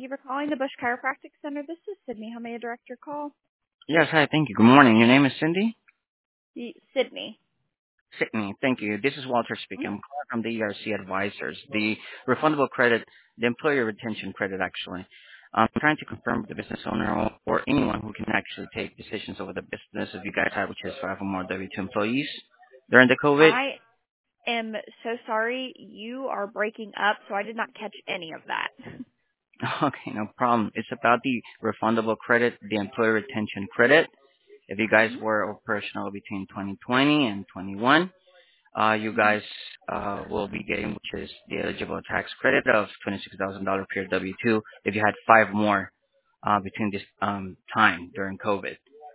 you for calling the Bush Chiropractic Center. This is Sydney. How may I direct your call? Yes, hi, thank you. Good morning. Your name is Cindy? Sydney. Sydney, thank you. This is Walter speaking. Mhm. I'm calling from the ERC Advisors, the refundable credit, the employer retention credit, actually. I'm trying to confirm with the business owner or anyone who can actually take decisions over the business if you guys have, which is 5 or more W-2 employees during the COVID. I am so sorry. You are breaking up, so I did not catch any of that. Okay, no problem. It's about the refundable credit, the employer retention credit. If you guys were operational between 2020 and 21, you guys will be getting, which is the eligible tax credit of $26,000 per W-2 if you had 5 more between this time during COVID.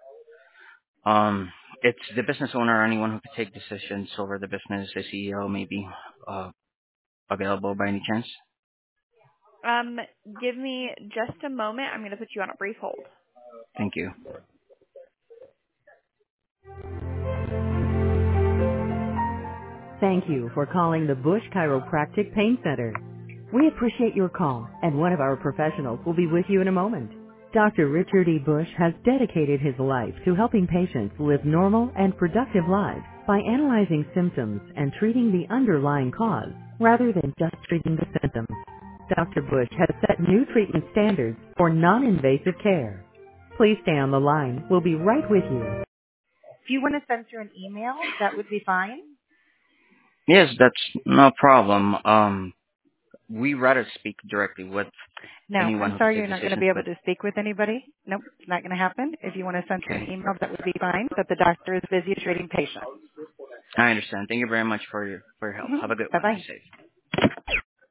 It's the business owner or anyone who could take decisions over the business, the CEO, maybe available by any chance. Give me just a moment. I'm going to put you on a brief hold. Thank you. Thank you for calling the Bush Chiropractic Pain Center. We appreciate your call, and one of our professionals will be with you in a moment. Dr. Richard E. Bush has dedicated his life to helping patients live normal and productive lives by analyzing symptoms and treating the underlying cause rather than just treating the symptoms. Dr. Bush has set new treatment standards for non-invasive care. Please stay on the line. We'll be right with you. If you want to send her an email, that would be fine. Yes, that's no problem. We rather speak directly with No, anyone I'm who can sorry take you're not going to decisions be able with. to speak with anybody. Nope, it's not going to happen. If you want to send her an Okay, email, that would be fine, but the doctor is busy treating patients. I understand. Thank you very much for your help. Have a good one. Be Bye-bye. safe.